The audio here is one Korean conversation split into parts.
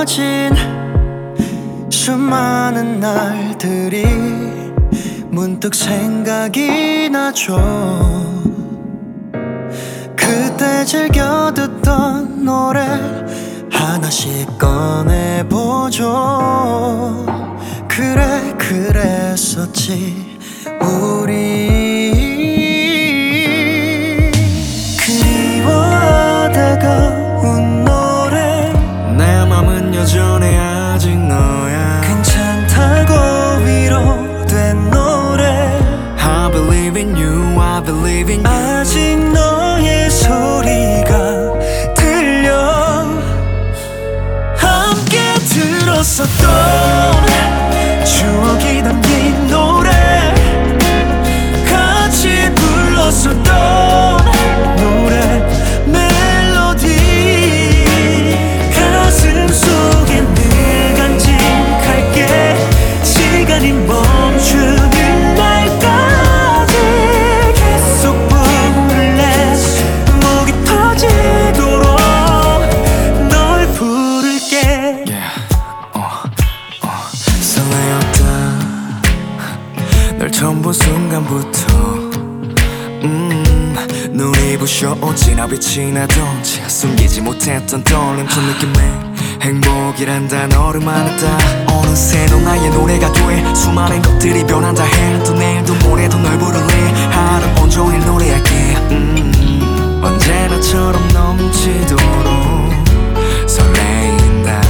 가진 수많은 날들이 문득 생각이 나죠. 그때 즐겨 듣던 노래 하나씩 꺼내보죠. 그래 그랬었지 우리. 그리워하다가 운 노래 내 맘은 여전히 아직 너야. 괜찮다고 위로된 노래 I believe in you, I believe in you. 아직 너의 소리가 들려. 함께 들었었던 추억이 담긴 노래 같이 불렀었던 노래 멜로디 가슴 속에 늘 간직할게. 시간이 멈추는 날까지 계속 부를래. 목이 터지도록 널 부를게. 설레었다 널 처음 본 순간부터. 눈이 부셔 진압이 나던지 숨기지 못했던 떨림 전 느낌에 행복이란 단어를 말했다. 어느새 넌 나의 노래가 돼. 수많은 것들이 변한다 해. 또 내일도 모레도 널 부를래. 하루 온종일 노래할게. 언제나처럼 넘치도록 설레인다.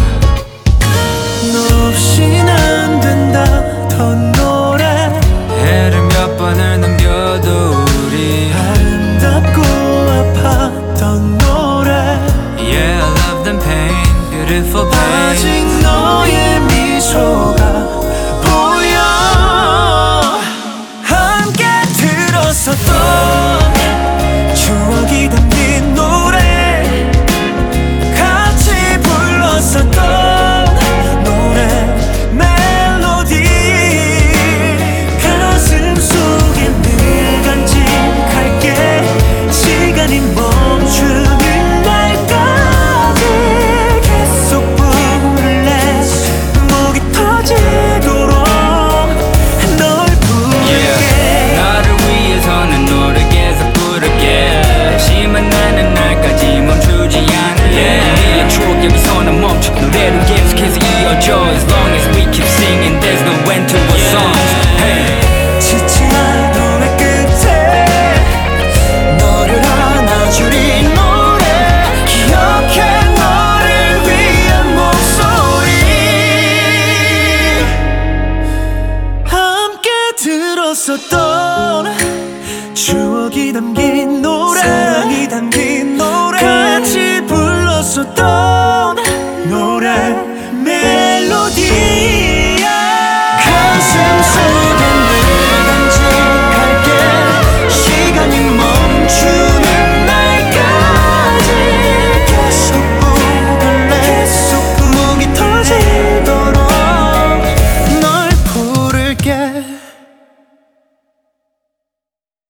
너 없인 안 된다던 노래 해를 몇 번을 넘겨도 우리 아름답고 아팠던 노래 Yeah, I love the pain, beautiful pain. 아직